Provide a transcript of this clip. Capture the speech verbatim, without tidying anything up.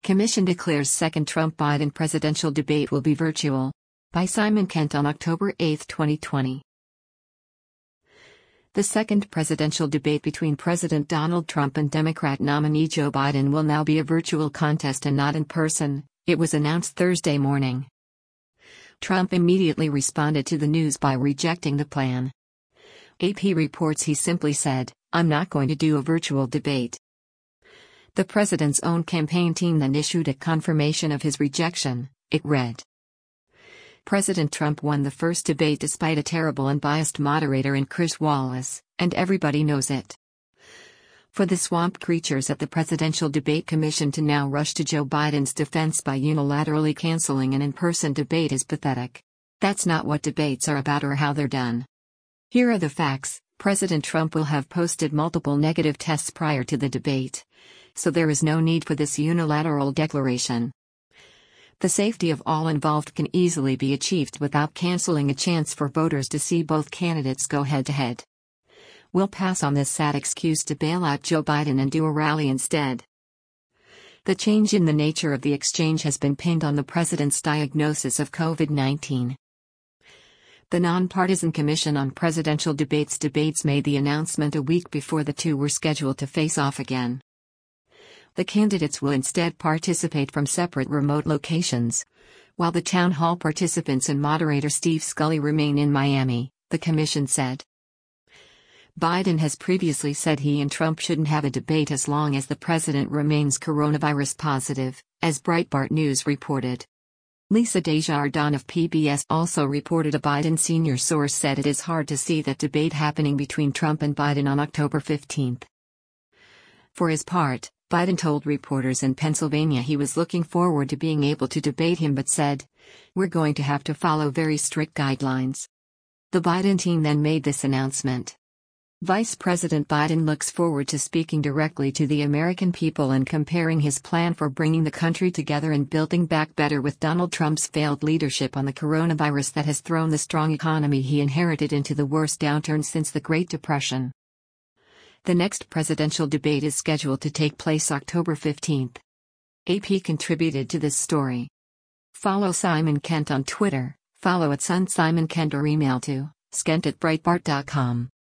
Commission declares second Trump-Biden presidential debate will be virtual. By Simon Kent on October eighth, twenty twenty. The second presidential debate between President Donald Trump and Democrat nominee Joe Biden will now be a virtual contest and not in person, it was announced Thursday morning. Trump immediately responded to the news by rejecting the plan. A P reports he simply said, "I'm not going to do a virtual debate." The president's own campaign team then issued a confirmation of his rejection. It read, "President Trump won the first debate despite a terrible and biased moderator in Chris Wallace, and everybody knows it." For the swamp creatures at the Presidential Debate Commission to now rush to Joe Biden's defense by unilaterally canceling an in-person debate is pathetic. That's not what debates are about or how they're done. Here are the facts. President Trump will have posted multiple negative tests prior to the debate, so there is no need for this unilateral declaration. The safety of all involved can easily be achieved without canceling a chance for voters to see both candidates go head-to-head. We'll pass on this sad excuse to bail out Joe Biden and do a rally instead. The change in the nature of the exchange has been pinned on the president's diagnosis of COVID nineteen. The Nonpartisan Commission on Presidential Debates debates made the announcement a week before the two were scheduled to face off again. The candidates will instead participate from separate remote locations, while the town hall participants and moderator Steve Scully remain in Miami, the commission said. Biden has previously said he and Trump shouldn't have a debate as long as the president remains coronavirus positive, as Breitbart News reported. Lisa Desjardins of P B S also reported a Biden senior source said it is hard to see that debate happening between Trump and Biden on October fifteenth. For his part, Biden told reporters in Pennsylvania he was looking forward to being able to debate him but said, "We're going to have to follow very strict guidelines." The Biden team then made this announcement. Vice President Biden looks forward to speaking directly to the American people and comparing his plan for bringing the country together and building back better with Donald Trump's failed leadership on the coronavirus that has thrown the strong economy he inherited into the worst downturn since the Great Depression. The next presidential debate is scheduled to take place October fifteenth. A P contributed to this story. Follow Simon Kent on Twitter, follow at Sun Simon Kent or email to skent at breitbart dot com.